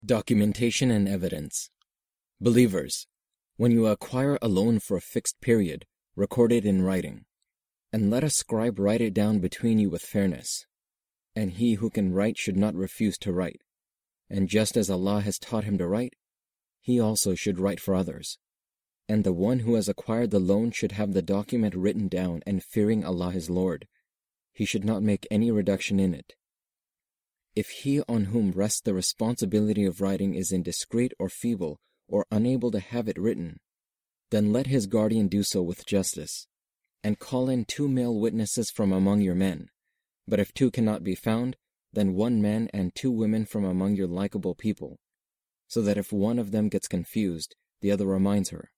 Documentation and evidence. Believers, when you acquire a loan for a fixed period, record it in writing, and let a scribe write it down between you with fairness. And he who can write should not refuse to write. And just as Allah has taught him to write, he also should write for others. And the one who has acquired the loan should have the document written down, and fearing Allah his Lord, he should not make any reduction in it. If he on whom rests the responsibility of writing is indiscreet or feeble or unable to have it written, then let his guardian do so with justice, and call in 2 male witnesses from among your men. But if 2 cannot be found, then 1 man and 2 women from among your likable people, so that if one of them gets confused, the other reminds her.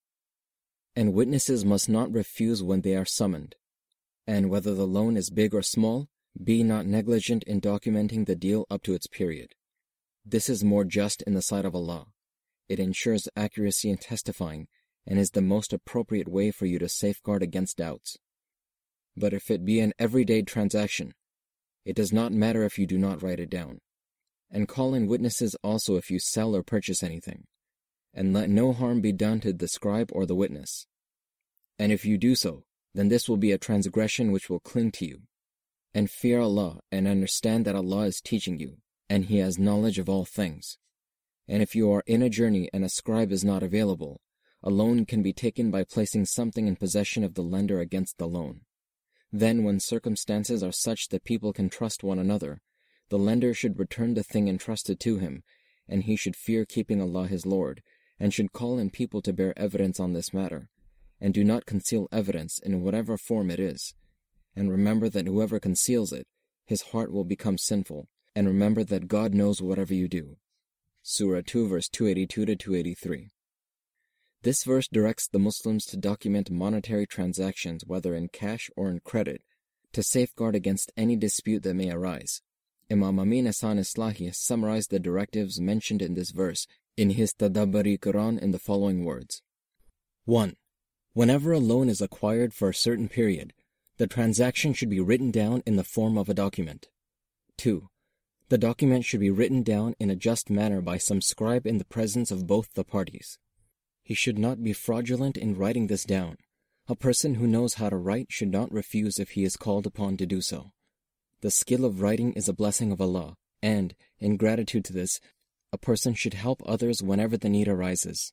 And witnesses must not refuse when they are summoned. And whether the loan is big or small, be not negligent in documenting the deal up to its period. This is more just in the sight of Allah. It ensures accuracy in testifying, and is the most appropriate way for you to safeguard against doubts. But if it be an everyday transaction, it does not matter if you do not write it down. And call in witnesses also if you sell or purchase anything, and let no harm be done to the scribe or the witness. And if you do so, then this will be a transgression which will cling to you. And fear Allah, and understand that Allah is teaching you, and He has knowledge of all things. And if you are in a journey and a scribe is not available, a loan can be taken by placing something in possession of the lender against the loan. Then, when circumstances are such that people can trust one another, the lender should return the thing entrusted to him, and he should fear keeping Allah his Lord, and should call in people to bear evidence on this matter, and do not conceal evidence in whatever form it is. And remember that whoever conceals it, his heart will become sinful, and remember that God knows whatever you do. Surah 2 verse 282 to 283. This verse directs the Muslims to document monetary transactions, whether in cash or in credit, to safeguard against any dispute that may arise. Imam Amin Hasan Islahi has summarized the directives mentioned in this verse in his Tadabburi Quran in the following words. 1. Whenever a loan is acquired for a certain period, the transaction should be written down in the form of a document. 2. The document should be written down in a just manner by some scribe in the presence of both the parties. He should not be fraudulent in writing this down. A person who knows how to write should not refuse if he is called upon to do so. The skill of writing is a blessing of Allah, and, in gratitude to this, a person should help others whenever the need arises.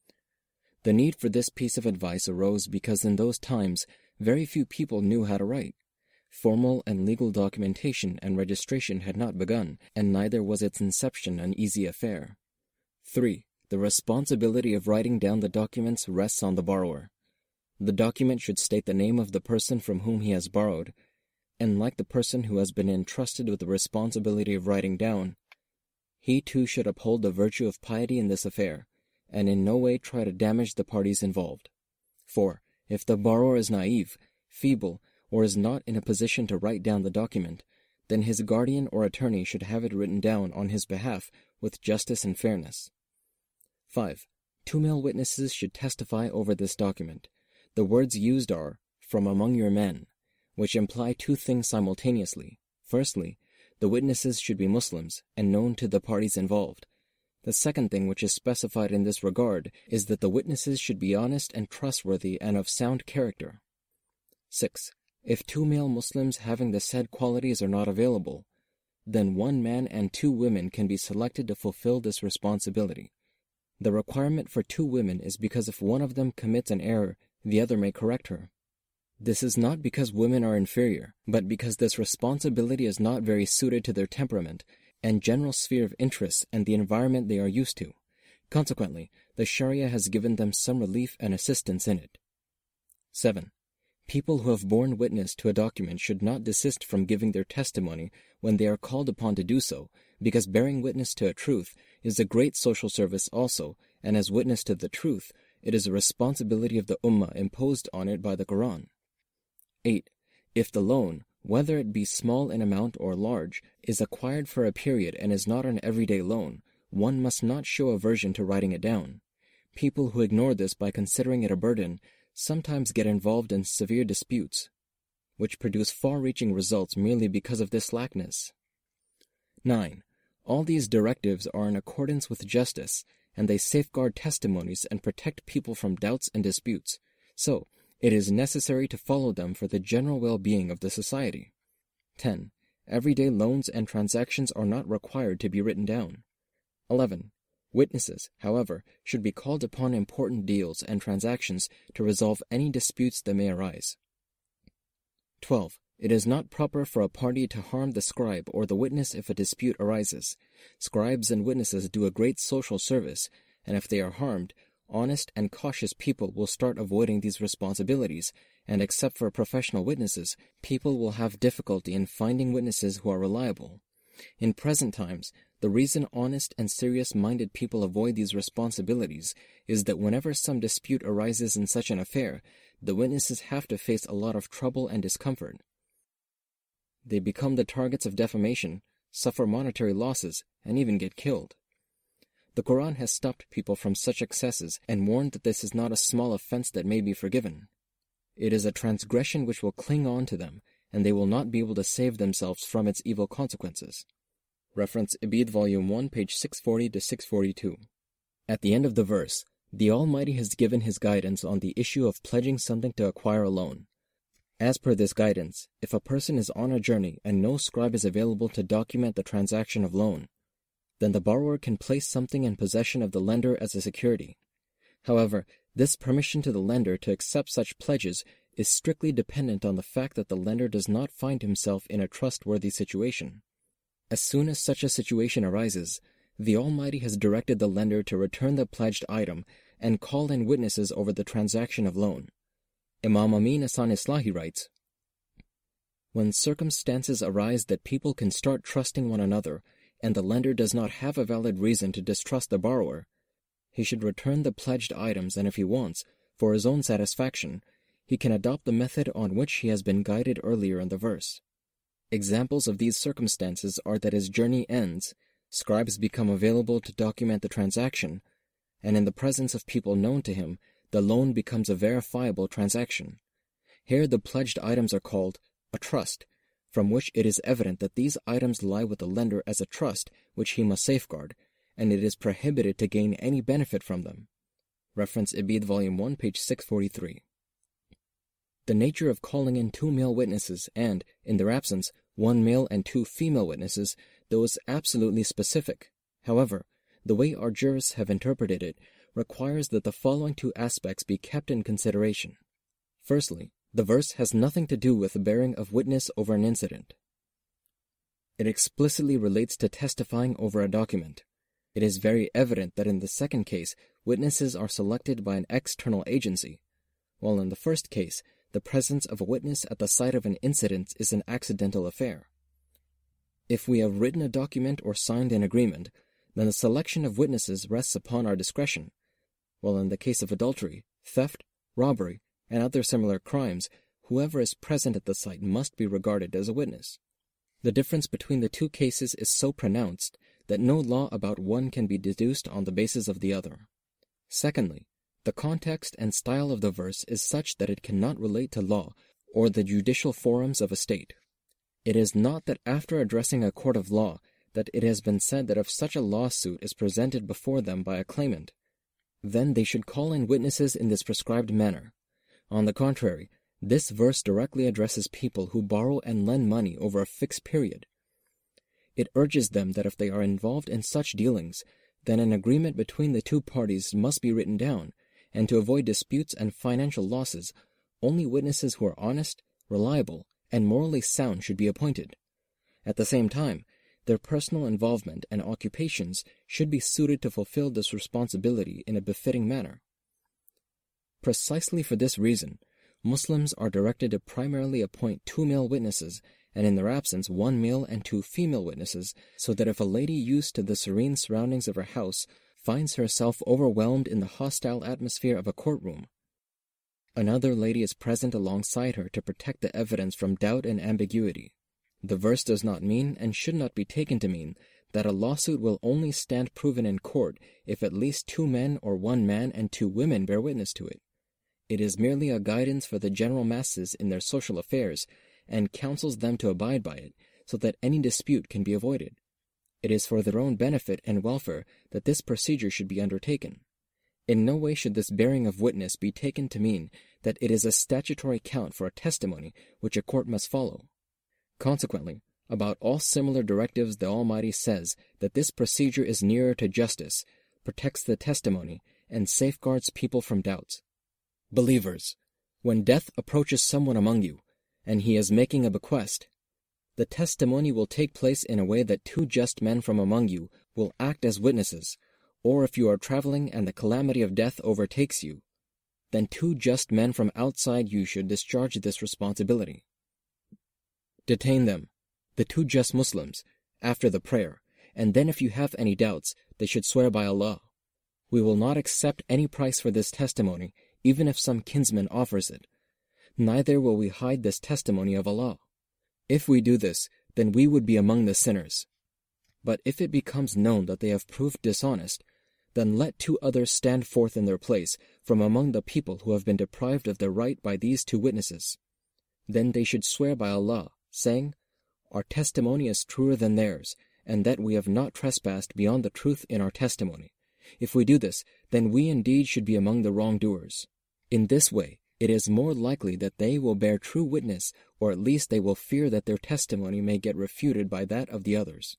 The need for this piece of advice arose because in those times, very few people knew how to write. Formal and legal documentation and registration had not begun, and neither was its inception an easy affair. 3. The responsibility of writing down the documents rests on the borrower. The document should state the name of the person from whom he has borrowed, and like the person who has been entrusted with the responsibility of writing down, he too should uphold the virtue of piety in this affair, and in no way try to damage the parties involved. 4. If the borrower is naive, feeble, or is not in a position to write down the document, then his guardian or attorney should have it written down on his behalf with justice and fairness. 5. 2 male witnesses should testify over this document. The words used are, "from among your men," which imply 2 things simultaneously. Firstly, the witnesses should be Muslims and known to the parties involved. The second thing which is specified in this regard is that the witnesses should be honest and trustworthy and of sound character. 6. If 2 male Muslims having the said qualities are not available, then 1 man and 2 women can be selected to fulfill this responsibility. The requirement for 2 women is because if one of them commits an error, the other may correct her. This is not because women are inferior, but because this responsibility is not very suited to their temperament and general sphere of interests and the environment they are used to. Consequently, the Sharia has given them some relief and assistance in it. 7. People who have borne witness to a document should not desist from giving their testimony when they are called upon to do so, because bearing witness to a truth is a great social service also, and as witness to the truth, it is a responsibility of the Ummah imposed on it by the Quran. 8. If the loan, whether it be small in amount or large, is acquired for a period and is not an everyday loan, one must not show aversion to writing it down. People who ignore this by considering it a burden sometimes get involved in severe disputes, which produce far-reaching results merely because of this slackness. 9. All these directives are in accordance with justice, and they safeguard testimonies and protect people from doubts and disputes. So, it is necessary to follow them for the general well-being of the society. 10. Everyday loans and transactions are not required to be written down. 11. Witnesses, however, should be called upon important deals and transactions to resolve any disputes that may arise. 12. It is not proper for a party to harm the scribe or the witness if a dispute arises. Scribes and witnesses do a great social service, and if they are harmed, honest and cautious people will start avoiding these responsibilities, and except for professional witnesses, people will have difficulty in finding witnesses who are reliable. In present times, the reason honest and serious-minded people avoid these responsibilities is that whenever some dispute arises in such an affair, the witnesses have to face a lot of trouble and discomfort. They become the targets of defamation, suffer monetary losses, and even get killed. The Quran has stopped people from such excesses and warned that this is not a small offense that may be forgiven. It is a transgression which will cling on to them, and they will not be able to save themselves from its evil consequences. Reference Ibid Volume 1, page 640 to 642. At the end of the verse, the Almighty has given His guidance on the issue of pledging something to acquire a loan. As per this guidance, if a person is on a journey and no scribe is available to document the transaction of loan, then the borrower can place something in possession of the lender as a security. However, this permission to the lender to accept such pledges is strictly dependent on the fact that the lender does not find himself in a trustworthy situation. As soon as such a situation arises, the Almighty has directed the lender to return the pledged item and call in witnesses over the transaction of loan. Imam Amin Hasan Islahi writes, "When circumstances arise that people can start trusting one another, and the lender does not have a valid reason to distrust the borrower, he should return the pledged items, and if he wants, for his own satisfaction, he can adopt the method on which he has been guided earlier in the verse. Examples of these circumstances are that his journey ends, scribes become available to document the transaction, and in the presence of people known to him, the loan becomes a verifiable transaction. Here the pledged items are called a trust, from which it is evident that these items lie with the lender as a trust which he must safeguard, and it is prohibited to gain any benefit from them." Reference Ibid Volume 1, page 643. The nature of calling in 2 male witnesses and, in their absence, 1 male and 2 female witnesses, though is absolutely specific. However, the way our jurists have interpreted it requires that the following 2 aspects be kept in consideration. Firstly, the verse has nothing to do with the bearing of witness over an incident. It explicitly relates to testifying over a document. It is very evident that in the second case, witnesses are selected by an external agency, while in the first case, the presence of a witness at the site of an incident is an accidental affair. If we have written a document or signed an agreement, then the selection of witnesses rests upon our discretion, while in the case of adultery, theft, robbery, and other similar crimes, whoever is present at the site must be regarded as a witness. The difference between the 2 cases is so pronounced that no law about one can be deduced on the basis of the other. Secondly, the context and style of the verse is such that it cannot relate to law or the judicial forums of a state. It is not that after addressing a court of law that it has been said that if such a lawsuit is presented before them by a claimant, then they should call in witnesses in this prescribed manner. On the contrary, this verse directly addresses people who borrow and lend money over a fixed period. It urges them that if they are involved in such dealings, then an agreement between the 2 parties must be written down, and to avoid disputes and financial losses, only witnesses who are honest, reliable, and morally sound should be appointed. At the same time, their personal involvement and occupations should be suited to fulfill this responsibility in a befitting manner. Precisely for this reason, Muslims are directed to primarily appoint 2 male witnesses, and in their absence 1 male and 2 female witnesses, so that if a lady used to the serene surroundings of her house finds herself overwhelmed in the hostile atmosphere of a courtroom, another lady is present alongside her to protect the evidence from doubt and ambiguity. The verse does not mean, and should not be taken to mean, that a lawsuit will only stand proven in court if at least 2 men or 1 man and 2 women bear witness to it. It is merely a guidance for the general masses in their social affairs, and counsels them to abide by it, so that any dispute can be avoided. It is for their own benefit and welfare that this procedure should be undertaken. In no way should this bearing of witness be taken to mean that it is a statutory count for a testimony which a court must follow. Consequently, about all similar directives the Almighty says that this procedure is nearer to justice, protects the testimony, and safeguards people from doubts. Believers, when death approaches someone among you, and he is making a bequest, the testimony will take place in a way that two just men from among you will act as witnesses, or if you are traveling and the calamity of death overtakes you, then two just men from outside you should discharge this responsibility. Detain them, the two just Muslims, after the prayer, and then if you have any doubts, they should swear by Allah. We will not accept any price for this testimony, even if some kinsman offers it. Neither will we hide this testimony of Allah. If we do this, then we would be among the sinners. But if it becomes known that they have proved dishonest, then let two others stand forth in their place from among the people who have been deprived of their right by these two witnesses. Then they should swear by Allah, saying, Our testimony is truer than theirs, and that we have not trespassed beyond the truth in our testimony. If we do this, then we indeed should be among the wrongdoers. In this way, it is more likely that they will bear true witness, or at least they will fear that their testimony may get refuted by that of the others.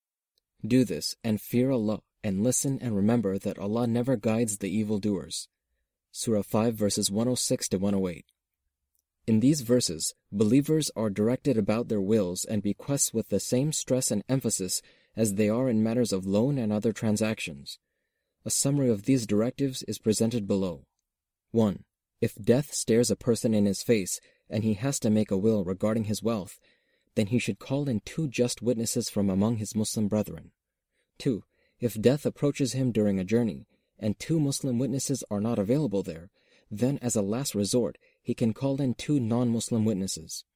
Do this, and fear Allah, and listen and remember that Allah never guides the evildoers. Surah 5 verses 106 to 108. In these verses, believers are directed about their wills and bequests with the same stress and emphasis as they are in matters of loan and other transactions. A summary of these directives is presented below. 1. If death stares a person in his face and he has to make a will regarding his wealth, then he should call in two just witnesses from among his Muslim brethren. 2. If death approaches him during a journey, and two Muslim witnesses are not available there, then as a last resort, he can call in two non-Muslim witnesses.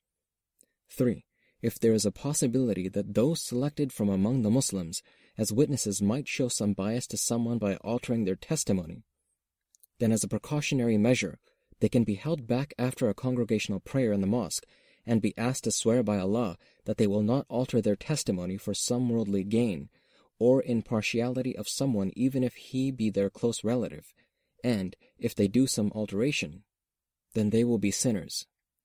3. If there is a possibility that those selected from among the Muslims as witnesses might show some bias to someone by altering their testimony, then as a precautionary measure, they can be held back after a congregational prayer in the mosque and be asked to swear by Allah that they will not alter their testimony for some worldly gain, or in partiality of someone even if he be their close relative, and, if they do some alteration, then they will be sinners.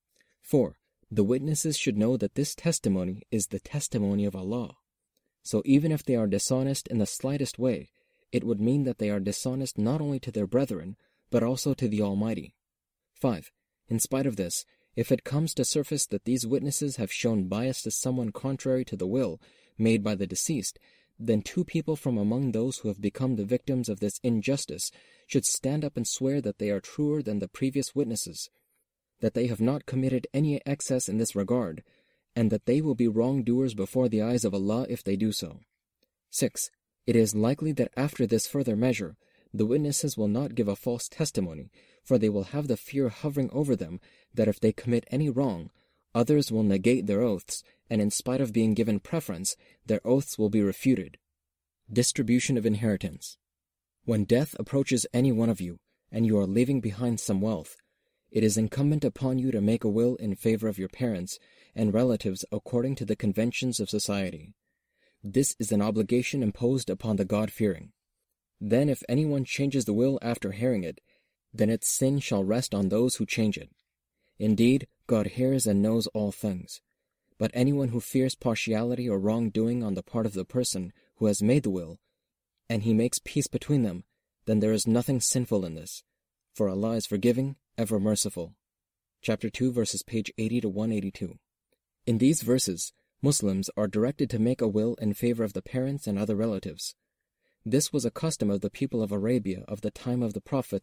4. The witnesses should know that this testimony is the testimony of Allah. So even if they are dishonest in the slightest way, it would mean that they are dishonest not only to their brethren, but also to the Almighty. 5. In spite of this, if it comes to surface that these witnesses have shown bias to someone contrary to the will made by the deceased, then two people from among those who have become the victims of this injustice should stand up and swear that they are truer than the previous witnesses, that they have not committed any excess in this regard, and that they will be wrongdoers before the eyes of Allah if they do so. 6. It is likely that after this further measure, the witnesses will not give a false testimony, for they will have the fear hovering over them that if they commit any wrong, others will negate their oaths, and in spite of being given preference, their oaths will be refuted. Distribution of inheritance. When death approaches any one of you, and you are leaving behind some wealth, it is incumbent upon you to make a will in favor of your parents and relatives according to the conventions of society. This is an obligation imposed upon the God-fearing. Then if anyone changes the will after hearing it, then its sin shall rest on those who change it. Indeed, God hears and knows all things. But anyone who fears partiality or wrongdoing on the part of the person who has made the will, and he makes peace between them, then there is nothing sinful in this, for Allah is forgiving, ever merciful. Chapter 2, verses page 80 to 182. In these verses, Muslims are directed to make a will in favor of the parents and other relatives. This was a custom of the people of Arabia of the time of the Prophet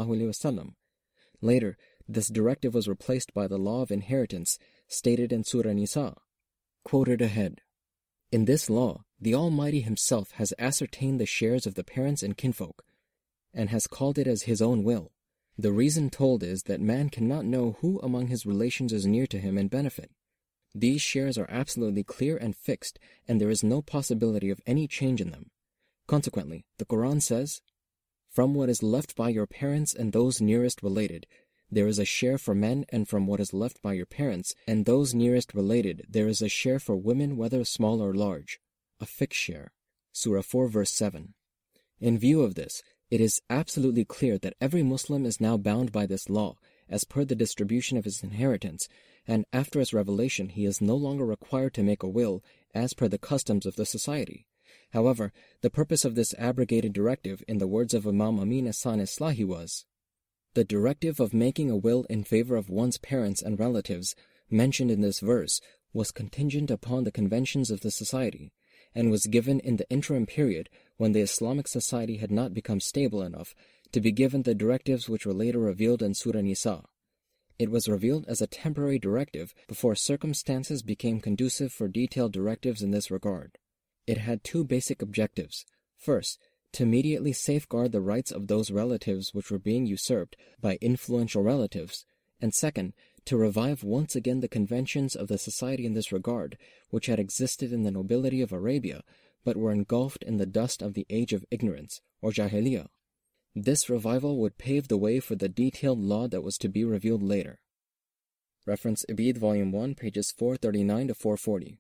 ﷺ. Later, this directive was replaced by the law of inheritance stated in Surah Nisa, quoted ahead. In this law, the Almighty Himself has ascertained the shares of the parents and kinfolk, and has called it as His own will. The reason told is that man cannot know who among his relations is near to him in benefit. These shares are absolutely clear and fixed, and there is no possibility of any change in them. Consequently, the Quran says, From what is left by your parents and those nearest related, there is a share for men, and from what is left by your parents and those nearest related, there is a share for women, whether small or large. a fixed share. Surah 4 verse 7. In view of this, it is absolutely clear that every Muslim is now bound by this law as per the distribution of his inheritance, and after its revelation he is no longer required to make a will as per the customs of the society. However, the purpose of this abrogated directive, in the words of Imam Amin Ahsan Islahi, was, the directive of making a will in favor of one's parents and relatives mentioned in this verse was contingent upon the conventions of the society, and was given in the interim period when the Islamic society had not become stable enough to be given the directives which were later revealed in Surah Nisa. It was revealed as a temporary directive before circumstances became conducive for detailed directives in this regard. It had two basic objectives. First, to immediately safeguard the rights of those relatives which were being usurped by influential relatives, and second, to revive once again the conventions of the society in this regard, which had existed in the nobility of Arabia, but were engulfed in the dust of the age of ignorance, or Jahiliyyah. This revival would pave the way for the detailed law that was to be revealed later. Reference Ibid, Volume 1, pages 439 to 440.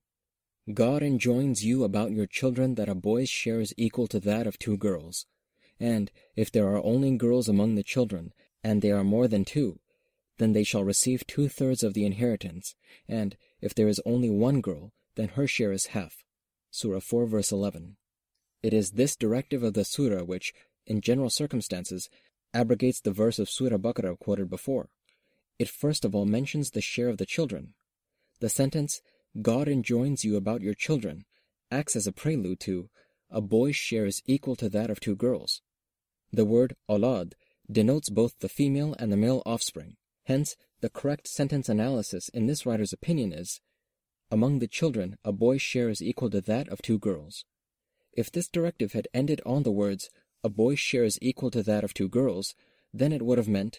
God enjoins you about your children that a boy's share is equal to that of 2 girls. And if there are only girls among the children, and they are more than 2, then they shall receive 2/3 of the inheritance, and if there is only 1 girl, then her share is half. Surah 4 verse 11. It is this directive of the surah which, in general circumstances, abrogates the verse of Surah Baqarah quoted before. It first of all mentions the share of the children. The sentence, God enjoins you about your children, acts as a prelude to, a boy's share is equal to that of 2 girls. The word awlad denotes both the female and the male offspring. Hence, the correct sentence analysis in this writer's opinion is, among the children, a boy's share is equal to that of 2 girls. If this directive had ended on the words, a boy's share is equal to that of 2 girls, then it would have meant,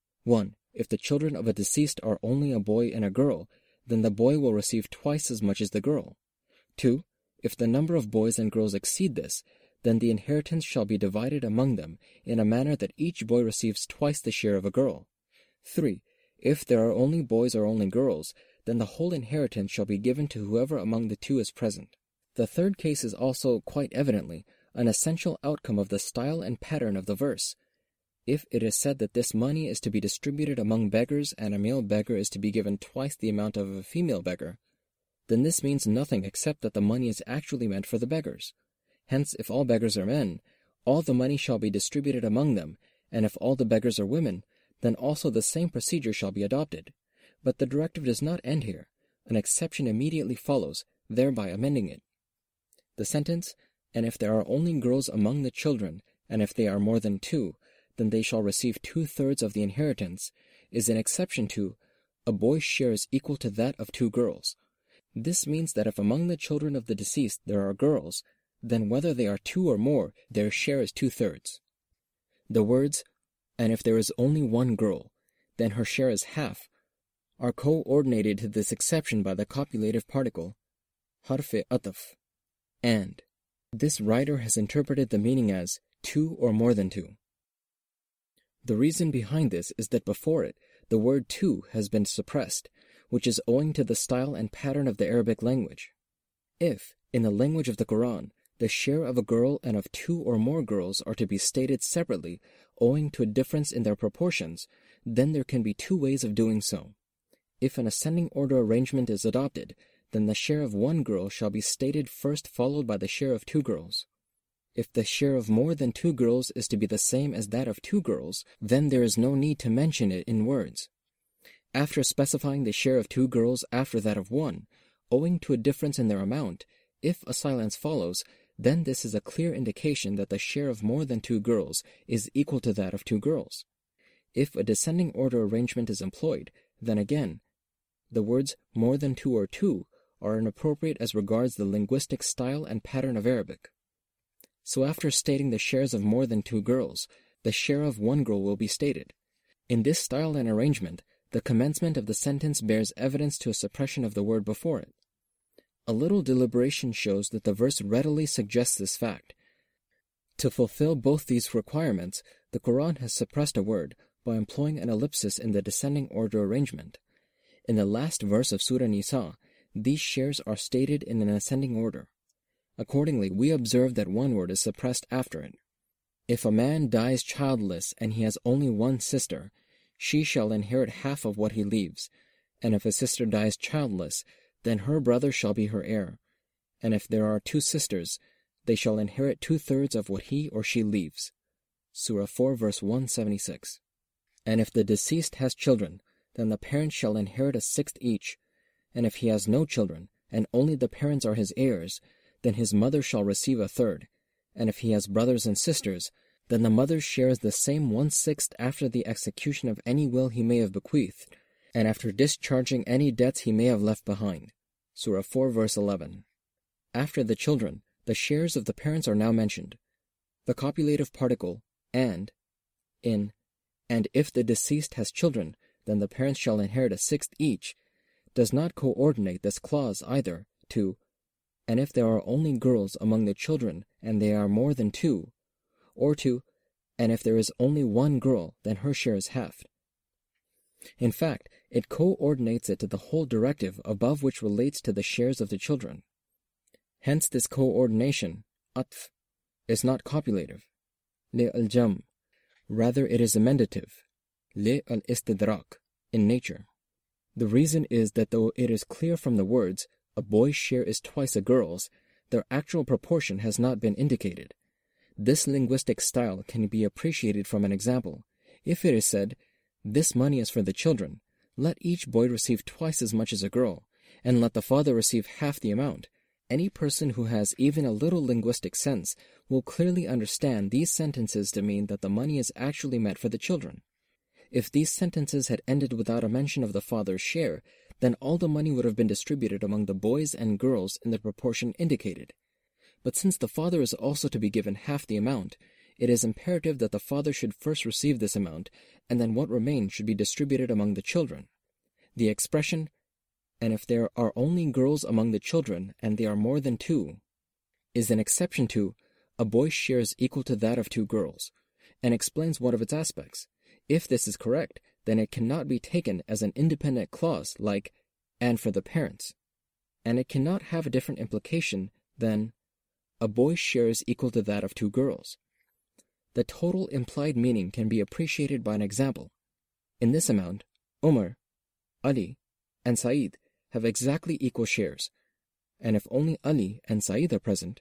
1. If the children of a deceased are only a boy and a girl, then the boy will receive twice as much as the girl. 2. If the number of boys and girls exceed this, then the inheritance shall be divided among them in a manner that each boy receives twice the share of a girl. 3. If there are only boys or only girls, then the whole inheritance shall be given to whoever among the 2 is present. The third case is also, quite evidently, an essential outcome of the style and pattern of the verse. If it is said that this money is to be distributed among beggars and a male beggar is to be given twice the amount of a female beggar, then this means nothing except that the money is actually meant for the beggars. Hence, if all beggars are men, all the money shall be distributed among them, and if all the beggars are women, then also the same procedure shall be adopted. But the directive does not end here. An exception immediately follows, thereby amending it. The sentence, and if there are only girls among the children, and if they are more than 2, then they shall receive 2/3 of the inheritance, is an exception to, a boy's share is equal to that of 2 girls. This means that if among the children of the deceased there are girls, then whether they are 2 or more, their share is 2/3. The words, and if there is only 1 girl, then her share is half, are coordinated to this exception by the copulative particle, harf-e ataf, and. This writer has interpreted the meaning as 2 or more than 2. The reason behind this is that before it, the word 2 has been suppressed, which is owing to the style and pattern of the Arabic language. If, in the language of the Quran, the share of a girl and of 2 or more girls are to be stated separately owing to a difference in their proportions, then there can be 2 ways of doing so. If an ascending order arrangement is adopted, then the share of 1 girl shall be stated first, followed by the share of 2 girls. If the share of more than 2 girls is to be the same as that of 2 girls, then there is no need to mention it in words. After specifying the share of 2 girls after that of 1, owing to a difference in their amount, if a silence follows, then this is a clear indication that the share of more than 2 girls is equal to that of 2 girls. If a descending order arrangement is employed, then again, the words more than 2 or 2 are inappropriate as regards the linguistic style and pattern of Arabic. So after stating the shares of more than 2 girls, the share of 1 girl will be stated. In this style and arrangement, the commencement of the sentence bears evidence to a suppression of the word before it. A little deliberation shows that the verse readily suggests this fact. To fulfill both these requirements, the Quran has suppressed a word by employing an ellipsis in the descending order arrangement. In the last verse of Surah Nisa, these shares are stated in an ascending order. Accordingly, we observe that one word is suppressed after it. If a man dies childless and he has only one sister, she shall inherit half of what he leaves. And if a sister dies childless, then her brother shall be her heir. And if there are two sisters, they shall inherit 2/3 of what he or she leaves. Surah 4, verse 176. And if the deceased has children, then the parents shall inherit 1/6 each. And if he has no children, and only the parents are his heirs, then his mother shall receive 1/3. And if he has brothers and sisters, then the mother shares the same 1/6 after the execution of any will he may have bequeathed, and after discharging any debts he may have left behind. Surah 4, verse 11. After the children, the shares of the parents are now mentioned. The copulative particle and, in, and if the deceased has children, then the parents shall inherit 1/6 each, does not coordinate this clause either to, and if there are only girls among the children and they are more than 2, or to, and if there is only one girl, then her share is half. In fact, it coordinates it to the whole directive above which relates to the shares of the children. Hence this coordination, atf, is not copulative, li al-jam, rather it is emendative, li al-istidrak, in nature. The reason is that though it is clear from the words, a boy's share is twice a girl's, their actual proportion has not been indicated. This linguistic style can be appreciated from an example. If it is said, this money is for the children, let each boy receive twice as much as a girl, and let the father receive half the amount. Any person who has even a little linguistic sense will clearly understand these sentences to mean that the money is actually meant for the children. If these sentences had ended without a mention of the father's share, then all the money would have been distributed among the boys and girls in the proportion indicated. But since the father is also to be given half the amount, it is imperative that the father should first receive this amount, and then what remains should be distributed among the children. The expression, and if there are only girls among the children and they are more than 2, is an exception to a boy's share is equal to that of 2 girls, and explains one of its aspects. If this is correct, then it cannot be taken as an independent clause like, and for the parents, and it cannot have a different implication than, a boy's share is equal to that of 2 girls. The total implied meaning can be appreciated by an example. In this amount, Umar, Ali, and Saeed have exactly equal shares, and if only Ali and Saeed are present,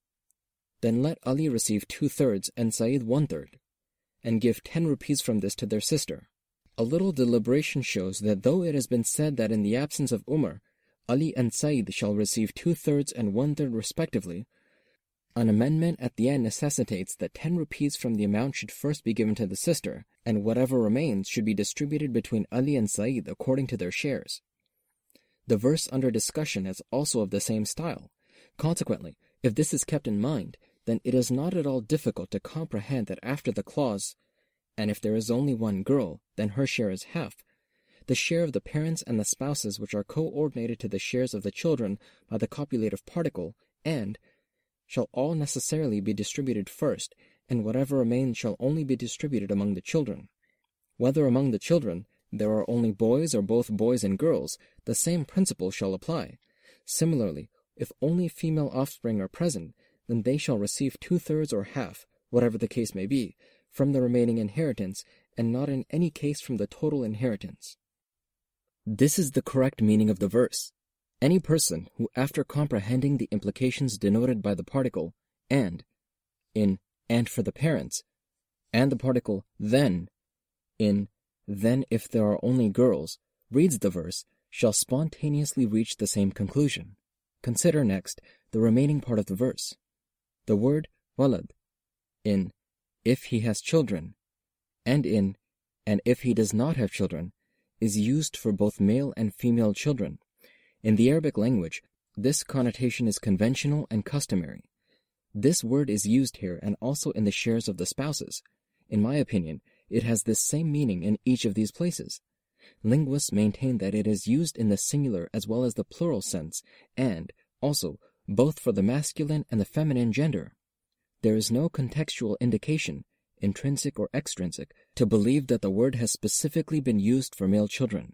then let Ali receive 2/3 and Saeed 1/3, and give 10 rupees from this to their sister. A little deliberation shows that though it has been said that in the absence of Umar, Ali and Saeed shall receive 2/3 and 1/3 respectively, an amendment at the end necessitates that 10 rupees from the amount should first be given to the sister, and whatever remains should be distributed between Ali and Saeed according to their shares. The verse under discussion is also of the same style. Consequently, if this is kept in mind, then it is not at all difficult to comprehend that after the clause, and if there is only one girl, then her share is half, the share of the parents and the spouses which are coordinated to the shares of the children by the copulative particle, and, shall all necessarily be distributed first, and whatever remains shall only be distributed among the children. Whether among the children there are only boys or both boys and girls, the same principle shall apply. Similarly, if only female offspring are present, then they shall receive 2/3 or half, whatever the case may be, from the remaining inheritance, and not in any case from the total inheritance. This is the correct meaning of the verse. Any person who, after comprehending the implications denoted by the particle and, in and for the parents, and the particle then, in then if there are only girls, reads the verse, shall spontaneously reach the same conclusion. Consider next the remaining part of the verse. The word walad, in if he has children, and in and if he does not have children, is used for both male and female children. In the Arabic language, this connotation is conventional and customary. This word is used here and also in the shares of the spouses. In my opinion, it has this same meaning in each of these places. Linguists maintain that it is used in the singular as well as the plural sense, and, also, both for the masculine and the feminine gender. There is no contextual indication, intrinsic or extrinsic, to believe that the word has specifically been used for male children.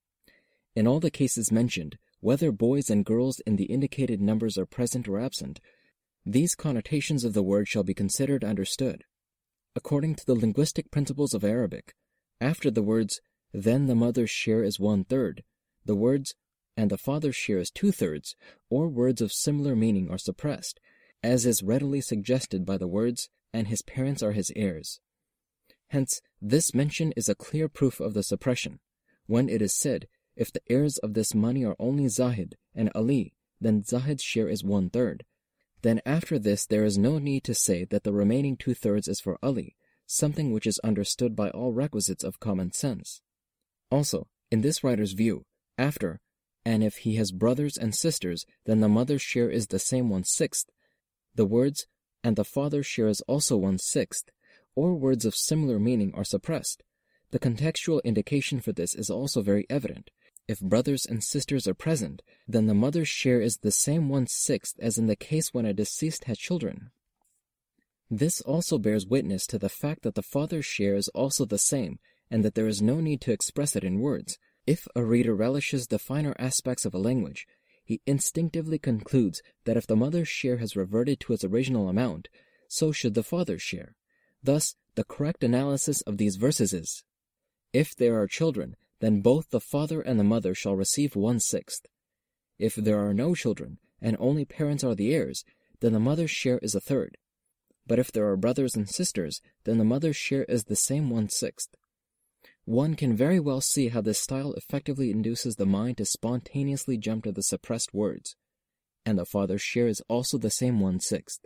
In all the cases mentioned, whether boys and girls in the indicated numbers are present or absent, these connotations of the word shall be considered understood. According to the linguistic principles of Arabic, after the words, then the mother's share is 1/3, the words, and the father's share is 2/3, or words of similar meaning are suppressed, as is readily suggested by the words, and his parents are his heirs. Hence, this mention is a clear proof of the suppression, when it is said, if the heirs of this money are only Zahid and Ali, then Zahid's share is 1/3. Then after this there is no need to say that the remaining 2/3 is for Ali, something which is understood by all requisites of common sense. Also, in this writer's view, after, and if he has brothers and sisters, then the mother's share is the same 1/6. The words, and the father's share is also 1/6, or words of similar meaning are suppressed. The contextual indication for this is also very evident. If brothers and sisters are present, then the mother's share is the same 1/6 as in the case when a deceased had children. This also bears witness to the fact that the father's share is also the same, and that there is no need to express it in words. If a reader relishes the finer aspects of a language, he instinctively concludes that if the mother's share has reverted to its original amount, so should the father's share. Thus, the correct analysis of these verses is, if there are children, then both the father and the mother shall receive 1/6. If there are no children, and only parents are the heirs, then the mother's share is 1/3. But if there are brothers and sisters, then the mother's share is the same 1/6. One can very well see how this style effectively induces the mind to spontaneously jump to the suppressed words, and the father's share is also the same 1/6.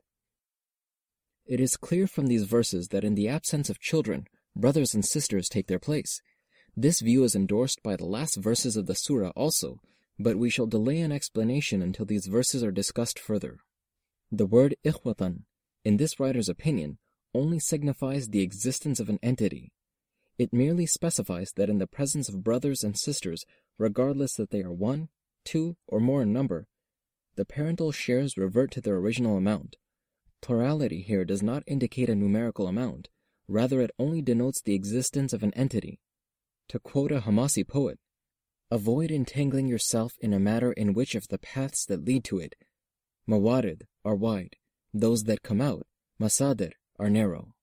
It is clear from these verses that in the absence of children, brothers and sisters take their place. This view is endorsed by the last verses of the surah also, but we shall delay an explanation until these verses are discussed further. The word ikhwatan, in this writer's opinion, only signifies the existence of an entity. It merely specifies that in the presence of brothers and sisters, regardless that they are 1, 2, or more in number, the parental shares revert to their original amount. Plurality here does not indicate a numerical amount, rather it only denotes the existence of an entity. To quote a Hamasi poet, avoid entangling yourself in a matter in which of the paths that lead to it, mawarid are wide, those that come out, masadir, are narrow.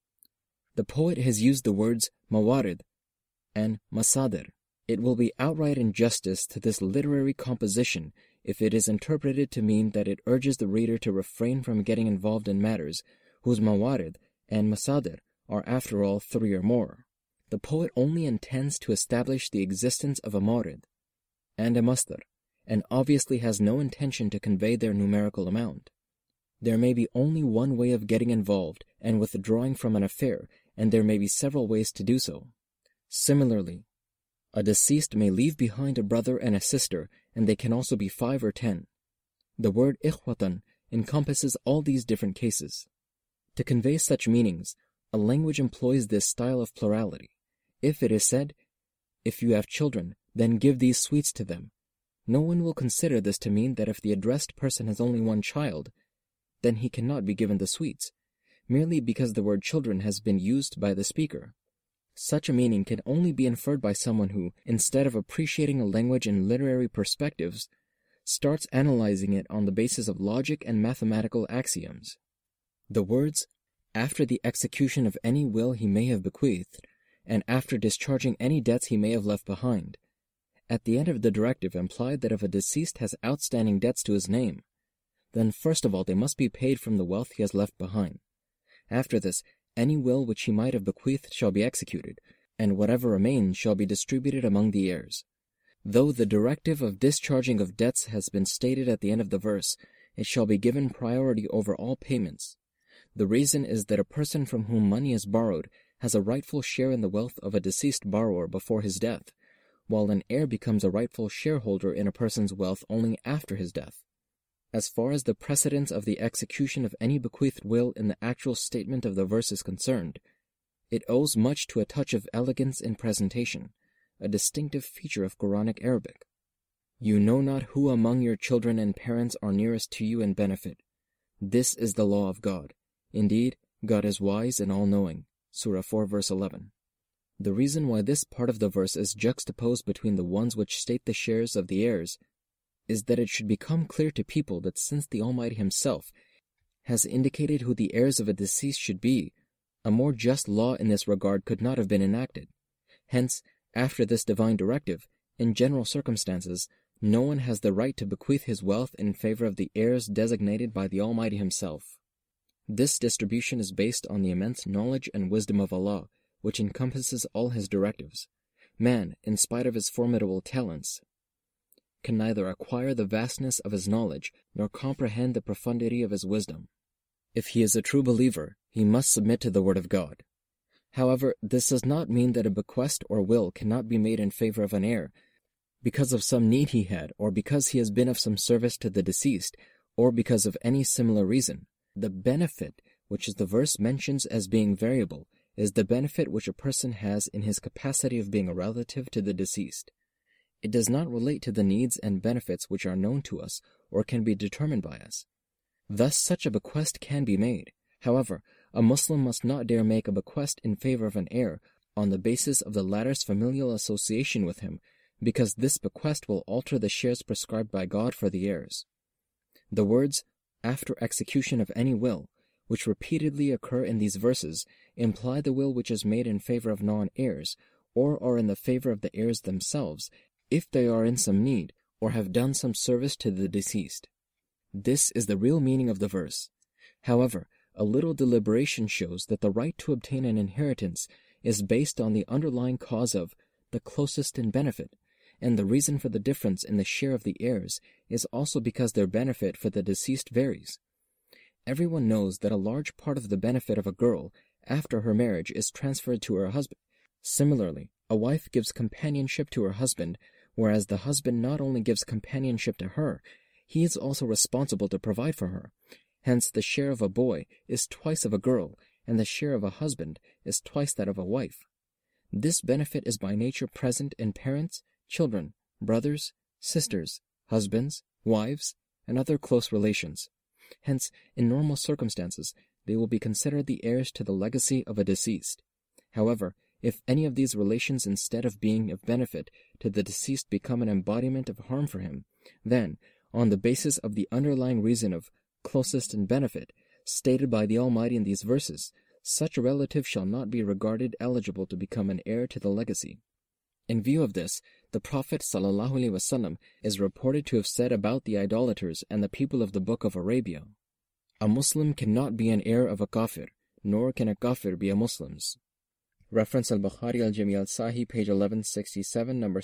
The poet has used the words mawarid and masadir. It will be outright injustice to this literary composition if it is interpreted to mean that it urges the reader to refrain from getting involved in matters whose mawarid and masadir are after all 3 or more. The poet only intends to establish the existence of a mawrid and a masdar, and obviously has no intention to convey their numerical amount. There may be only one way of getting involved and withdrawing from an affair, and there may be several ways to do so. Similarly, a deceased may leave behind a brother and a sister, and they can also be 5 or 10. The word ikhwatan encompasses all these different cases. To convey such meanings, a language employs this style of plurality. If it is said, if you have children, then give these sweets to them, no one will consider this to mean that if the addressed person has only 1 child, then he cannot be given the sweets, merely because the word children has been used by the speaker. Such a meaning can only be inferred by someone who, instead of appreciating a language in literary perspectives, starts analyzing it on the basis of logic and mathematical axioms. The words, after the execution of any will he may have bequeathed, and after discharging any debts he may have left behind, at the end of the directive implied that if a deceased has outstanding debts to his name, then first of all they must be paid from the wealth he has left behind. After this, any will which he might have bequeathed shall be executed, and whatever remains shall be distributed among the heirs. Though the directive of discharging of debts has been stated at the end of the verse, it shall be given priority over all payments. The reason is that a person from whom money is borrowed has a rightful share in the wealth of a deceased borrower before his death, while an heir becomes a rightful shareholder in a person's wealth only after his death. As far as the precedence of the execution of any bequeathed will in the actual statement of the verse is concerned, it owes much to a touch of elegance in presentation, a distinctive feature of Quranic Arabic. You know not who among your children and parents are nearest to you in benefit. This is the law of God. Indeed, God is wise and all-knowing. Surah 4 verse 11. The reason why this part of the verse is juxtaposed between the ones which state the shares of the heirs is that it should become clear to people that since the Almighty Himself has indicated who the heirs of a deceased should be, a more just law in this regard could not have been enacted. Hence, after this divine directive, in general circumstances, no one has the right to bequeath his wealth in favor of the heirs designated by the Almighty Himself. This distribution is based on the immense knowledge and wisdom of Allah, which encompasses all His directives. Man, in spite of his formidable talents, can neither acquire the vastness of his knowledge nor comprehend the profundity of his wisdom. If he is a true believer, he must submit to the word of God. However, this does not mean that a bequest or will cannot be made in favor of an heir because of some need he had, or because he has been of some service to the deceased, or because of any similar reason. The benefit, which the verse mentions as being variable, is the benefit which a person has in his capacity of being a relative to the deceased. It does not relate to the needs and benefits which are known to us or can be determined by us. Thus such a bequest can be made. However, a Muslim must not dare make a bequest in favor of an heir on the basis of the latter's familial association with him, because this bequest will alter the shares prescribed by God for the heirs. The words, after execution of any will, which repeatedly occur in these verses, imply the will which is made in favor of non-heirs, or are in the favor of the heirs themselves, if they are in some need, or have done some service to the deceased. This is the real meaning of the verse. However, a little deliberation shows that the right to obtain an inheritance is based on the underlying cause of the closest in benefit, and the reason for the difference in the share of the heirs is also because their benefit for the deceased varies. Everyone knows that a large part of the benefit of a girl after her marriage is transferred to her husband. Similarly, a wife gives companionship to her husband, whereas the husband not only gives companionship to her, he is also responsible to provide for her. Hence, the share of a boy is twice of a girl, and the share of a husband is twice that of a wife. This benefit is by nature present in parents, children, brothers, sisters, husbands, wives, and other close relations. Hence, in normal circumstances, they will be considered the heirs to the legacy of a deceased. However, if any of these relations, instead of being of benefit to the deceased, become an embodiment of harm for him, then, on the basis of the underlying reason of closest in benefit, stated by the Almighty in these verses, such a relative shall not be regarded eligible to become an heir to the legacy. In view of this, the Prophet ﷺ is reported to have said about the idolaters and the people of the Book of Arabia, "A Muslim cannot be an heir of a kafir, nor can a kafir be a Muslim's." Reference Al-Bukhari Al-Jami Al-Sahih, page 1167, number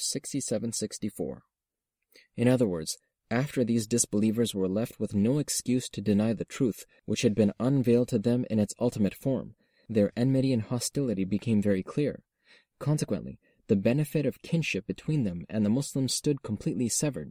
6764. In other words, after these disbelievers were left with no excuse to deny the truth which had been unveiled to them in its ultimate form, their enmity and hostility became very clear. Consequently, the benefit of kinship between them and the Muslims stood completely severed.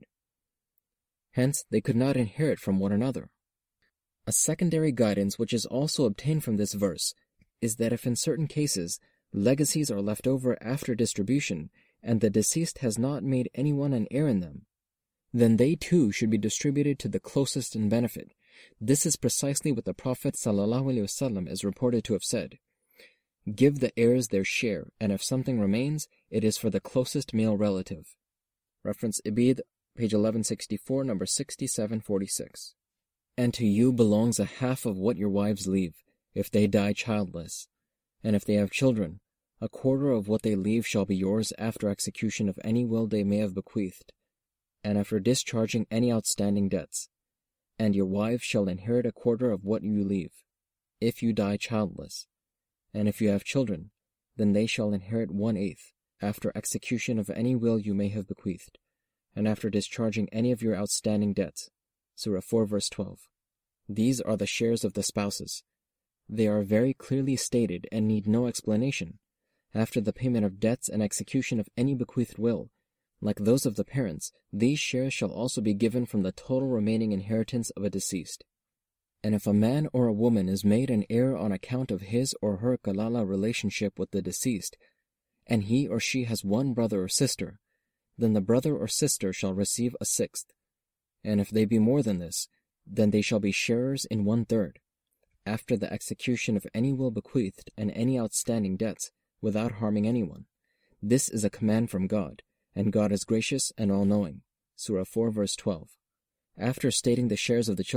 Hence, they could not inherit from one another. A secondary guidance which is also obtained from this verse is that if in certain cases legacies are left over after distribution and the deceased has not made anyone an heir in them, then they too should be distributed to the closest in benefit. This is precisely what the Prophet ﷺ is reported to have said. Give the heirs their share, and if something remains, it is for the closest male relative. Reference Ibid, page 1164, number 6746. And to you belongs a half of what your wives leave, if they die childless. And if they have children, a quarter of what they leave shall be yours after execution of any will they may have bequeathed, and after discharging any outstanding debts. And your wives shall inherit a quarter of what you leave, if you die childless. And if you have children, then they shall inherit 1/8, after execution of any will you may have bequeathed, and after discharging any of your outstanding debts. Surah 4, verse 12. These are the shares of the spouses. They are very clearly stated and need no explanation. After the payment of debts and execution of any bequeathed will, like those of the parents, these shares shall also be given from the total remaining inheritance of a deceased. And if a man or a woman is made an heir on account of his or her kalala relationship with the deceased, and he or she has one brother or sister, then the brother or sister shall receive 1/6. And if they be more than this, then they shall be sharers in 1/3, after the execution of any will bequeathed and any outstanding debts, without harming anyone. This is a command from God, and God is gracious and all-knowing. Surah 4, verse 12. After stating the shares of the children,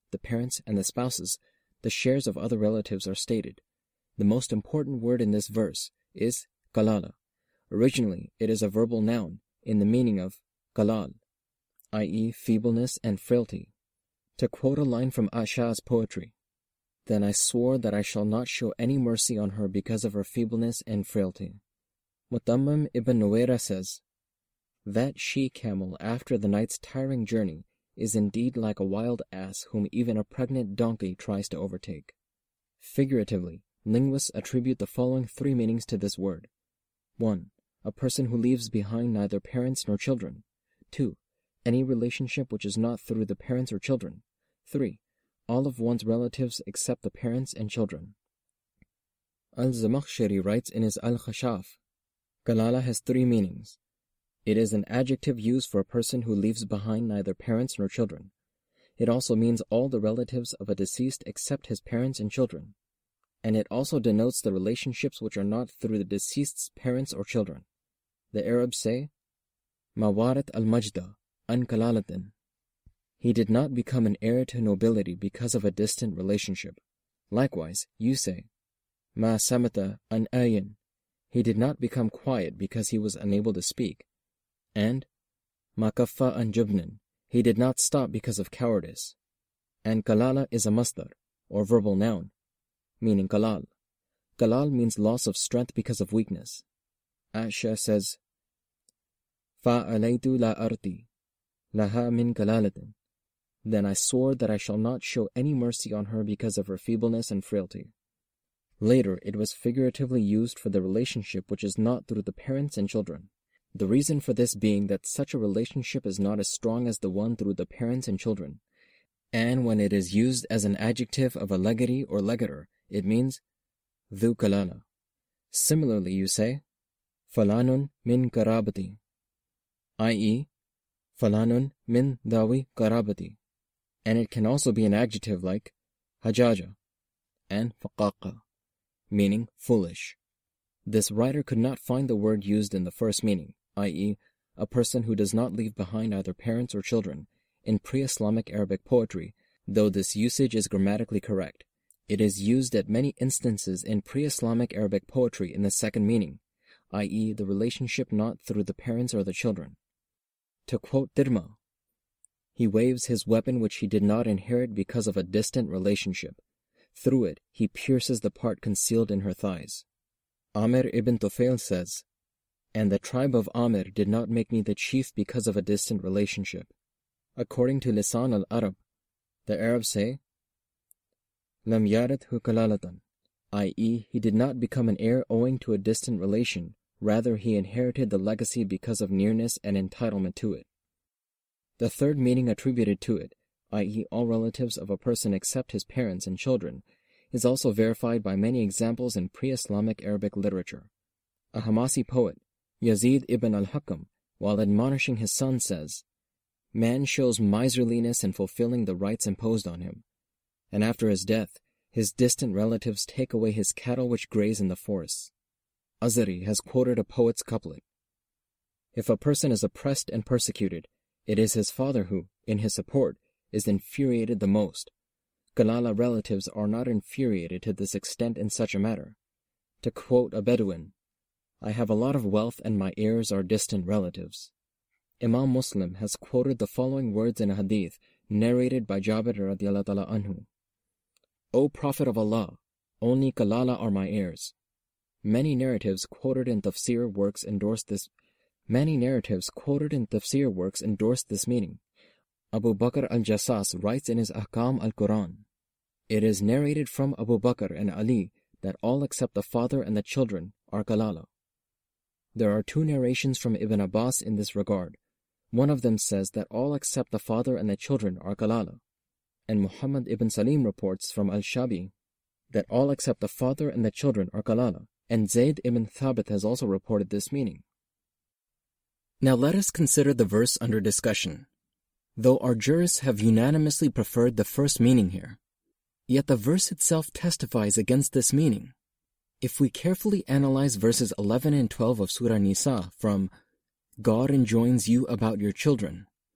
the parents, and the spouses, the shares of other relatives are stated. The most important word in this verse is kalala. Originally, it is a verbal noun in the meaning of kalal, i.e. feebleness and frailty. To quote a line from Aisha's poetry, "Then I swore that I shall not show any mercy on her because of her feebleness and frailty." Mutammim ibn Nuwaira says, "That she-camel after the night's tiring journey is indeed like a wild ass whom even a pregnant donkey tries to overtake." Figuratively, linguists attribute the following three meanings to this word. 1. A person who leaves behind neither parents nor children. 2. Any relationship which is not through the parents or children. 3. All of one's relatives except the parents and children. Al-Zamakhshari writes in his Al-Khashaf, Kalala has three meanings. It is an adjective used for a person who leaves behind neither parents nor children. It also means all the relatives of a deceased except his parents and children. And it also denotes the relationships which are not through the deceased's parents or children. The Arabs say, Mawarat al-Majda, an kalalatin. He did not become an heir to nobility because of a distant relationship. Likewise, you say, Ma samata an ayin. He did not become quiet because he was unable to speak. And Ma kaffa an jubnin. He did not stop because of cowardice. And kalala is a masdar, or verbal noun, meaning kalal. Kalal means loss of strength because of weakness. Aisha says, Fa'alaytu la arti, laha min kalalatin. Then I swore that I shall not show any mercy on her because of her feebleness and frailty. Later, it was figuratively used for the relationship which is not through the parents and children. The reason for this being that such a relationship is not as strong as the one through the parents and children. And when it is used as an adjective of a legati or legator, it means dhu kalala. Similarly, you say, falanun min karabati, i.e., falanun min dawi karabati. And it can also be an adjective like hajaja and faqaqa, meaning foolish. This writer could not find the word used in the first meaning, i.e., a person who does not leave behind either parents or children, in pre-Islamic Arabic poetry, though this usage is grammatically correct. It is used at many instances in pre-Islamic Arabic poetry in the second meaning, i.e., the relationship not through the parents or the children. To quote Dirma, he waves his weapon which he did not inherit because of a distant relationship. Through it, he pierces the part concealed in her thighs. Amir ibn Tufail says, And the tribe of Amir did not make me the chief because of a distant relationship. According to Lisan al-Arab, the Arabs say, Lam yarathu kalalatan, i.e., he did not become an heir owing to a distant relation, rather he inherited the legacy because of nearness and entitlement to it. The third meaning attributed to it, i.e., all relatives of a person except his parents and children, is also verified by many examples in pre-Islamic Arabic literature. A Hamasi poet, Yazid ibn al-Hakam, while admonishing his son says, Man shows miserliness in fulfilling the rights imposed on him, and after his death, his distant relatives take away his cattle which graze in the forests. Azari has quoted a poet's couplet, If a person is oppressed and persecuted, it is his father who, in his support, is infuriated the most. Kalala relatives are not infuriated to this extent in such a matter. To quote a Bedouin, I have a lot of wealth and my heirs are distant relatives. Imam Muslim has quoted the following words in a hadith narrated by Jabir radiallahu ta'ala anhu. O Prophet of Allah, only Kalala are my heirs. Many narratives quoted in tafsir works endorse this meaning. Abu Bakr al-Jassas writes in his Ahkam al-Quran, It is narrated from Abu Bakr and Ali that all except the father and the children are Kalala. There are two narrations from Ibn Abbas in this regard. One of them says that all except the father and the children are Kalala, and Muhammad ibn Salim reports from Al-Shabi that all except the father and the children are Kalala, and Zayd ibn Thabit has also reported this meaning. Now let us consider the verse under discussion. Though our jurists have unanimously preferred the first meaning here, yet the verse itself testifies against this meaning. If we carefully analyze verses 11 and 12 of Surah Nisa from God enjoins you about your children,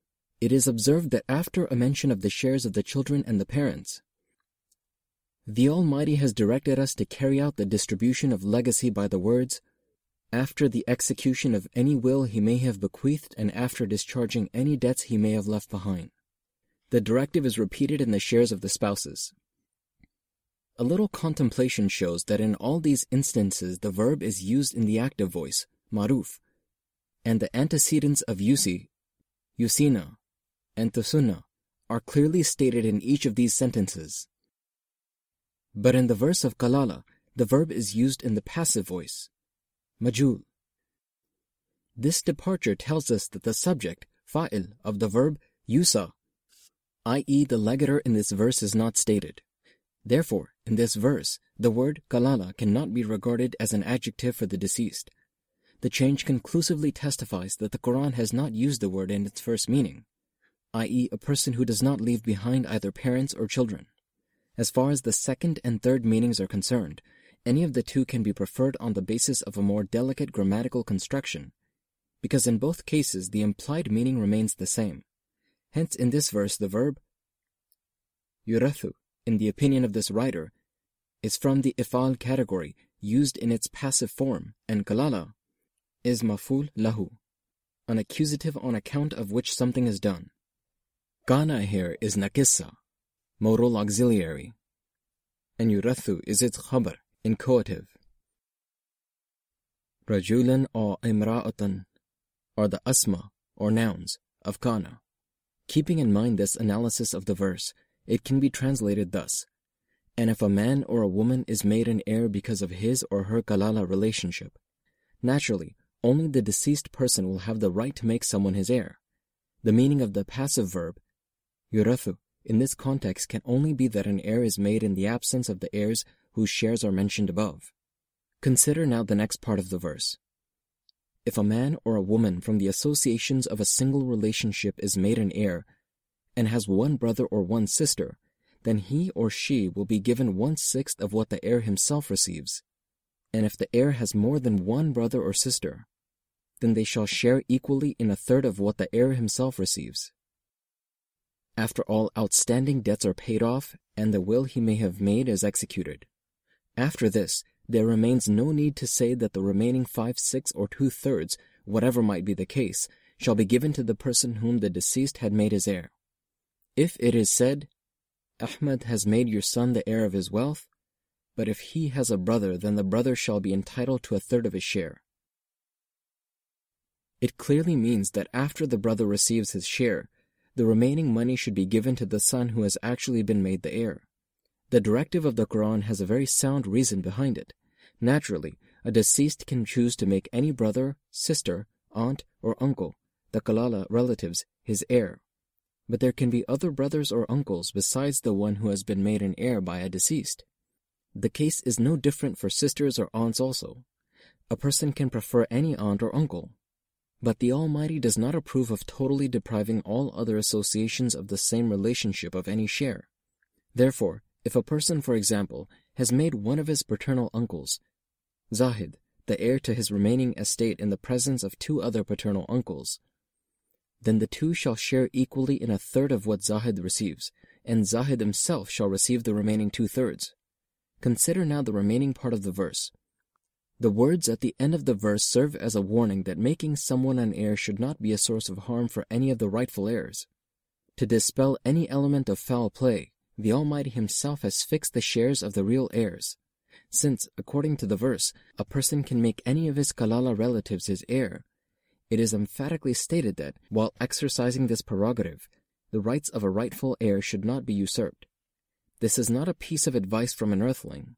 it is observed that after a mention of the shares of the children and the parents, the Almighty has directed us to carry out the distribution of legacy by the words, after the execution of any will he may have bequeathed and after discharging any debts he may have left behind. The directive is repeated in the shares of the spouses. A little contemplation shows that in all these instances the verb is used in the active voice, maruf, and the antecedents of yusi, yusina, and tusunna are clearly stated in each of these sentences. But in the verse of kalala, the verb is used in the passive voice, majul. This departure tells us that the subject, fa'il, of the verb yusa, i.e. the legator in this verse is not stated. Therefore, in this verse, the word kalala cannot be regarded as an adjective for the deceased. The change conclusively testifies that the Quran has not used the word in its first meaning, i.e. a person who does not leave behind either parents or children. As far as the second and third meanings are concerned, any of the two can be preferred on the basis of a more delicate grammatical construction, because in both cases the implied meaning remains the same. Hence in this verse the verb yurathu, in the opinion of this writer, is from the ifal category used in its passive form, and kalala is maful lahu, an accusative on account of which something is done. Kana here is nakissa, modal auxiliary, and yurathu is its khabar, inchoative. Rajulan or imra'atan are the asma, or nouns, of kana. Keeping in mind this analysis of the verse, it can be translated thus, and if a man or a woman is made an heir because of his or her kalala relationship, naturally, only the deceased person will have the right to make someone his heir. The meaning of the passive verb, yurathu, in this context can only be that an heir is made in the absence of the heirs whose shares are mentioned above. Consider now the next part of the verse. If a man or a woman from the associations of a single relationship is made an heir and has one brother or one sister, then he or she will be given 1/6 of what the heir himself receives. And if the heir has more than one brother or sister, then they shall share equally in 1/3 of what the heir himself receives. After all outstanding debts are paid off and the will he may have made is executed. After this, there remains no need to say that the remaining 5/6 or 2/3, whatever might be the case, shall be given to the person whom the deceased had made his heir. If it is said, Ahmad has made your son the heir of his wealth, but if he has a brother, then the brother shall be entitled to 1/3 of his share. It clearly means that after the brother receives his share, the remaining money should be given to the son who has actually been made the heir. The directive of the Quran has a very sound reason behind it. Naturally, a deceased can choose to make any brother, sister, aunt, or uncle, the kalala relatives, his heir. But there can be other brothers or uncles besides the one who has been made an heir by a deceased. The case is no different for sisters or aunts also. A person can prefer any aunt or uncle. But the Almighty does not approve of totally depriving all other associations of the same relationship of any share. Therefore, if a person, for example, has made one of his paternal uncles, Zahid, the heir to his remaining estate in the presence of 2 other paternal uncles, then the 2 shall share equally in 1/3 of what Zahid receives, and Zahid himself shall receive the remaining 2/3. Consider now the remaining part of the verse. The words at the end of the verse serve as a warning that making someone an heir should not be a source of harm for any of the rightful heirs. To dispel any element of foul play, the Almighty Himself has fixed the shares of the real heirs. Since, according to the verse, a person can make any of his kalala relatives his heir, it is emphatically stated that, while exercising this prerogative, the rights of a rightful heir should not be usurped. This is not a piece of advice from an earthling.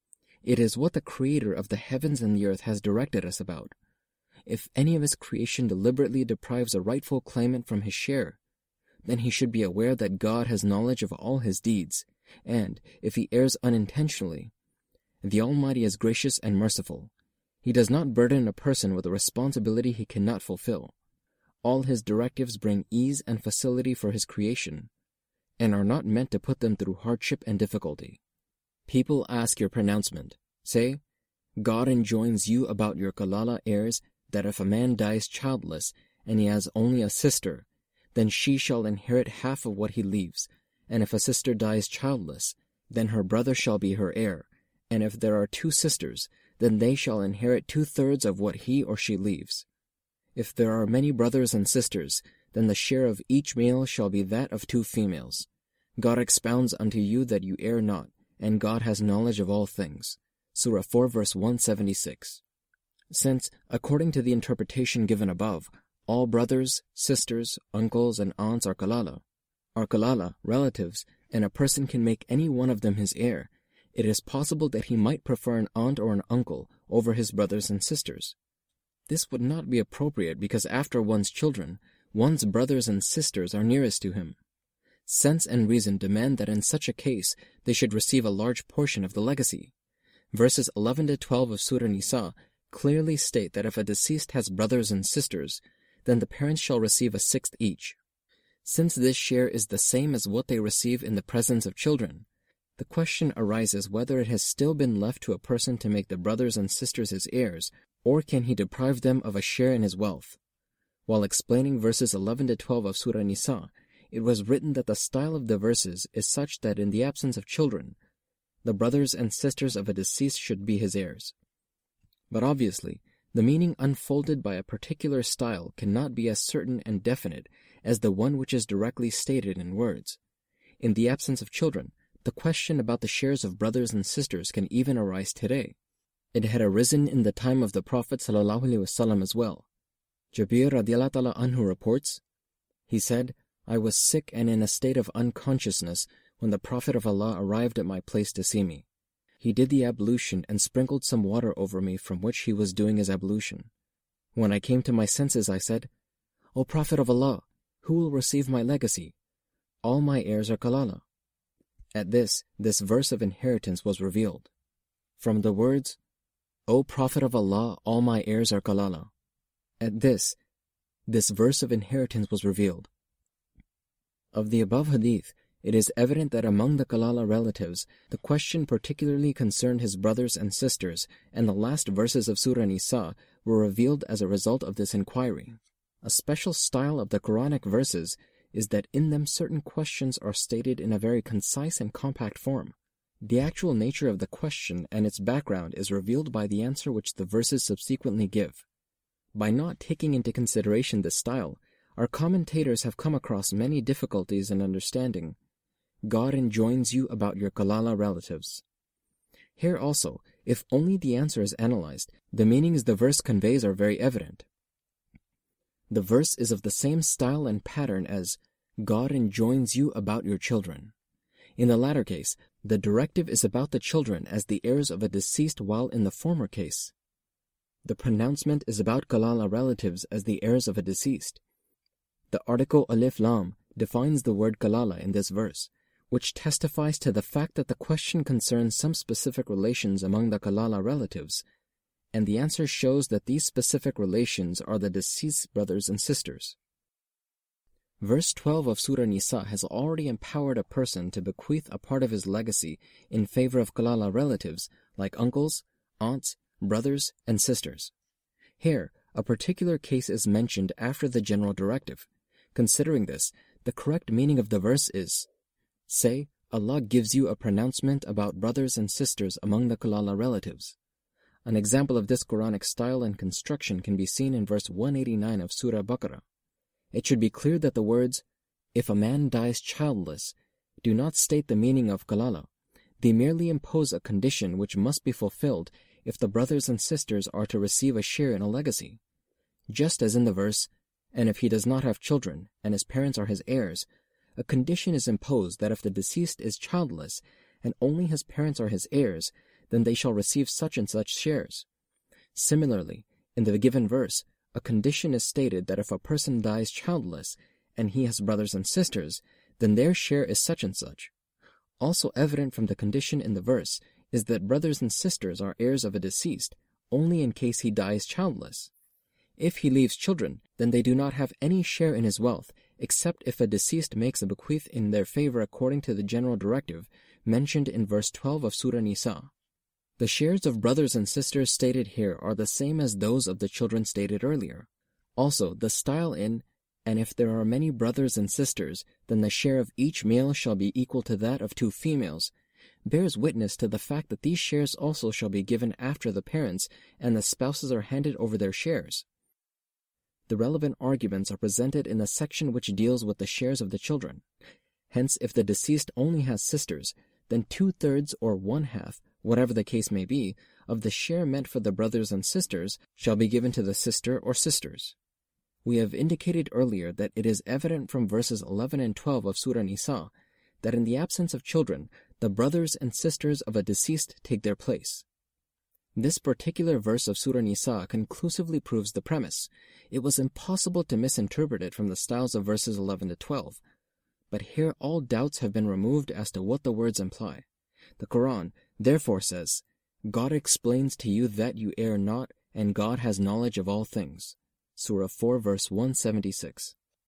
It is what the Creator of the heavens and the earth has directed us about. If any of His creation deliberately deprives a rightful claimant from his share, then he should be aware that God has knowledge of all his deeds, and, if he errs unintentionally, the Almighty is gracious and merciful. He does not burden a person with a responsibility he cannot fulfill. All His directives bring ease and facility for His creation, and are not meant to put them through hardship and difficulty. People ask your pronouncement. Say, God enjoins you about your kalala heirs that if a man dies childless and he has only a sister, then she shall inherit half of what he leaves, and if a sister dies childless, then her brother shall be her heir, and if there are 2 sisters, then they shall inherit 2/3 of what he or she leaves. If there are many brothers and sisters, then the share of each male shall be that of 2 females. God expounds unto you that you err not, and God has knowledge of all things. Surah 4 verse 176. Since, according to the interpretation given above, all brothers, sisters, uncles, and aunts are kalala, relatives, and a person can make any one of them his heir, it is possible that he might prefer an aunt or an uncle over his brothers and sisters. This would not be appropriate because after one's children, one's brothers and sisters are nearest to him. Sense and reason demand that in such a case they should receive a large portion of the legacy. Verses 11 to 12 of Surah Nisa clearly state that if a deceased has brothers and sisters, then the parents shall receive 1/6 each. Since this share is the same as what they receive in the presence of children, the question arises whether it has still been left to a person to make the brothers and sisters his heirs, or can he deprive them of a share in his wealth. While explaining verses 11 to 12 of Surah Nisa, it was written that the style of the verses is such that in the absence of children, the brothers and sisters of a deceased should be his heirs. But obviously, the meaning unfolded by a particular style cannot be as certain and definite as the one which is directly stated in words. In the absence of children, the question about the shares of brothers and sisters can even arise today. It had arisen in the time of the Prophet ﷺ as well. Jabir radiallahu ta'ala anhu reports, he said, I was sick and in a state of unconsciousness when the Prophet of Allah arrived at my place to see me. He did the ablution and sprinkled some water over me from which he was doing his ablution. When I came to my senses, I said, O Prophet of Allah, who will receive my legacy? All my heirs are kalala. At this verse of inheritance was revealed. From the words, O Prophet of Allah, all my heirs are kalala. At this verse of inheritance was revealed. Of the above hadith, it is evident that among the kalala relatives, the question particularly concerned his brothers and sisters, and the last verses of Surah Nisa were revealed as a result of this inquiry. A special style of the Quranic verses is that in them certain questions are stated in a very concise and compact form. The actual nature of the question and its background is revealed by the answer which the verses subsequently give. By not taking into consideration this style, our commentators have come across many difficulties in understanding. God enjoins you about your kalala relatives. Here also, if only the answer is analyzed, the meanings the verse conveys are very evident. The verse is of the same style and pattern as God enjoins you about your children. In the latter case, the directive is about the children as the heirs of a deceased, while in the former case, the pronouncement is about kalala relatives as the heirs of a deceased. The article alif lam defines the word kalala in this verse, which testifies to the fact that the question concerns some specific relations among the kalala relatives, and the answer shows that these specific relations are the deceased's brothers and sisters. Verse 12 of Surah Nisa has already empowered a person to bequeath a part of his legacy in favor of kalala relatives like uncles, aunts, brothers, and sisters. Here, a particular case is mentioned after the general directive. Considering this, the correct meaning of the verse is, say, Allah gives you a pronouncement about brothers and sisters among the kalala relatives. An example of this Quranic style and construction can be seen in verse 189 of Surah Baqarah. It should be clear that the words, if a man dies childless, do not state the meaning of kalala. They merely impose a condition which must be fulfilled if the brothers and sisters are to receive a share in a legacy. Just as in the verse, and if he does not have children, and his parents are his heirs, a condition is imposed that if the deceased is childless, and only his parents are his heirs, then they shall receive such and such shares. Similarly, in the given verse, a condition is stated that if a person dies childless, and he has brothers and sisters, then their share is such and such. Also evident from the condition in the verse is that brothers and sisters are heirs of a deceased, only in case he dies childless. If he leaves children, then they do not have any share in his wealth, except if a deceased makes a bequeath in their favor according to the general directive mentioned in verse 12 of Surah Nisa. The shares of brothers and sisters stated here are the same as those of the children stated earlier. Also, the style in, And if there are many brothers and sisters, then the share of each male shall be equal to that of 2 females, bears witness to the fact that these shares also shall be given after the parents and the spouses are handed over their shares. The relevant arguments are presented in the section which deals with the shares of the children. Hence, if the deceased only has sisters, then 2/3 or 1/2, whatever the case may be, of the share meant for the brothers and sisters shall be given to the sister or sisters. We have indicated earlier that it is evident from verses 11 and 12 of Surah Nisa that in the absence of children, the brothers and sisters of a deceased take their place. This particular verse of Surah Nisa conclusively proves the premise. It was impossible to misinterpret it from the styles of verses 11 to 12. But here all doubts have been removed as to what the words imply. The Quran therefore says, God explains to you that you err not, and God has knowledge of all things. Surah 4 verse 176.